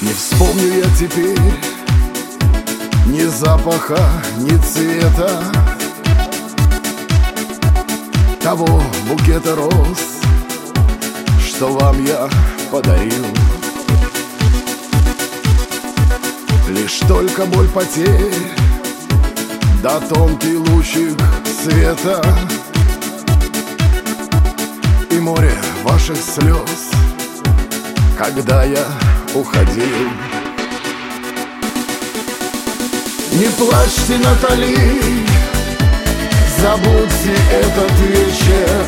Не вспомню я теперь ни запаха, ни цвета того букета роз, что вам я подарил. Лишь только боль потерь, да тонкий лучик света и море ваших слез, когда я уходил. Не плачьте, Натали, забудьте этот вечер.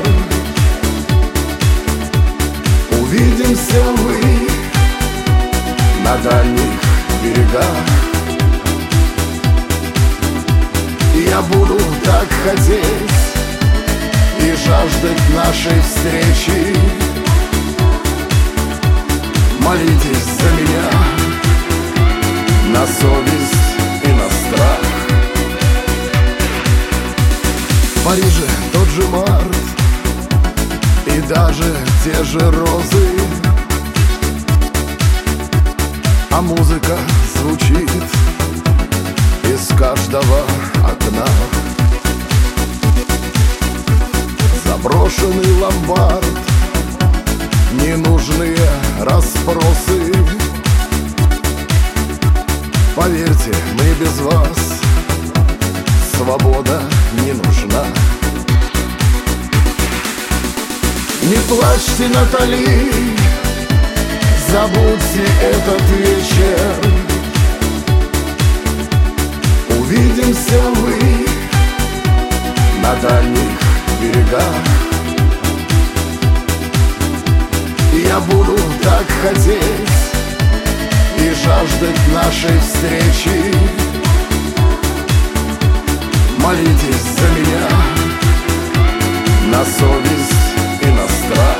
Увидимся вы на дальних берегах. Я буду так хотеть и жаждать нашей встречи. Молитесь за меня на совесть и на страх. В Париже тот же март и даже те же розы, а музыка звучит из каждого окна. Заброшенный ломбард, ненужные расспросы. Поверьте, мне без вас свобода не нужна. Не плачьте, Натали, забудьте этот вечер. Увидимся вы на дальних берегах. Я буду так хотеть и жаждать нашей встречи. Молитесь за меня на совесть и на страх.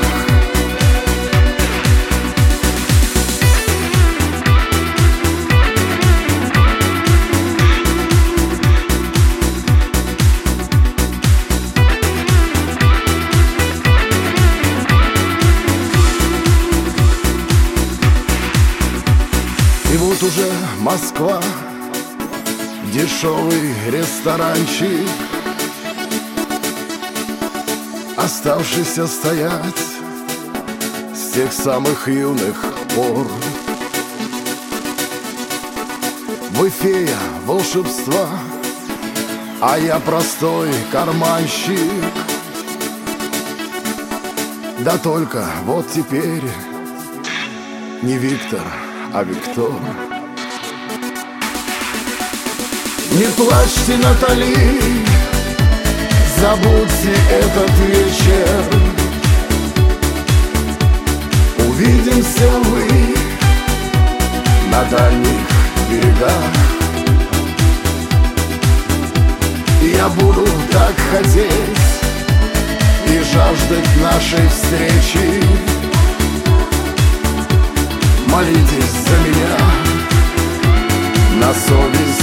И вот уже Москва, дешевый ресторанчик, оставшийся стоять с тех самых юных пор. Вы фея волшебства, а я простой карманщик. Да только вот теперь не Виктор, а Виктор. Не плачьте, Натали, забудьте этот вечер. Увидимся вы на дальних берегах. Я буду так хотеть и жаждать нашей встречи. Молитесь за меня на совесть